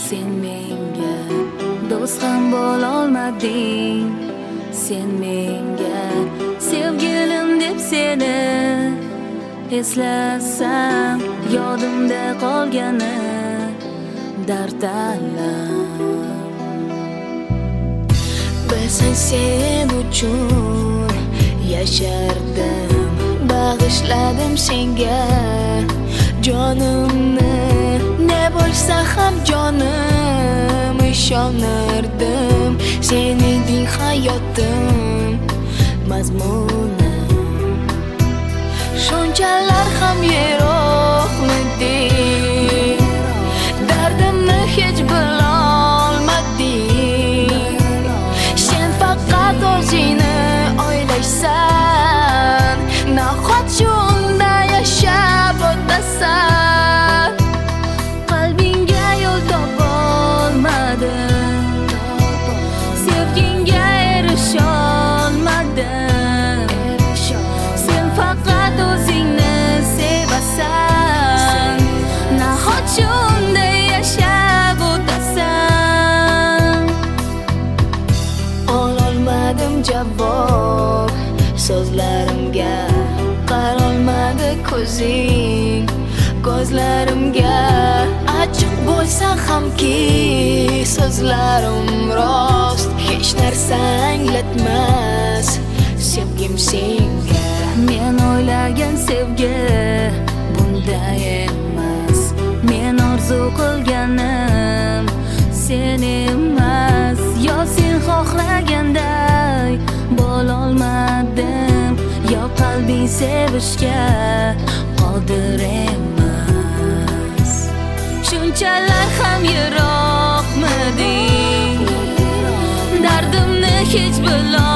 sen menga do'st ham bo'lolmading. Sen menga sevgilim deb seni eslasam yodimda qolgani dard alam. Bilsan sen uchun yashardim, bag'ishladim senga jonimni. Ne bo'lsa ham jonim ishonardim, sen eding hayotim mazmunim. Shunchalar ham yiroqmiding, dardimni hech bilolmading. Sen faqat o'zingni o'ylaysan, nahot shunda yashab o'tasan. Qalbingga yo'l topolmadim, sevgingga erisholmadim. Sen faqat o'zingni sevasan, nahot shunda yashab o'tasan. Ololmadim javob so'zlarimga, qarolmadi ko'zing ko'zlarimga. Achchiq bo'lsa hamki so'zlarim rost, hech narsa anglatmas sevgim senga. Men o'ylagan sevgi bunday emas, men orzu qilganim sen emas. Yo sen xohlaganday bo'lolmadim, yo qalbing sevishga qodir emas. Shunchalar ham yiroqmiding, dardimni hech bilolmadim.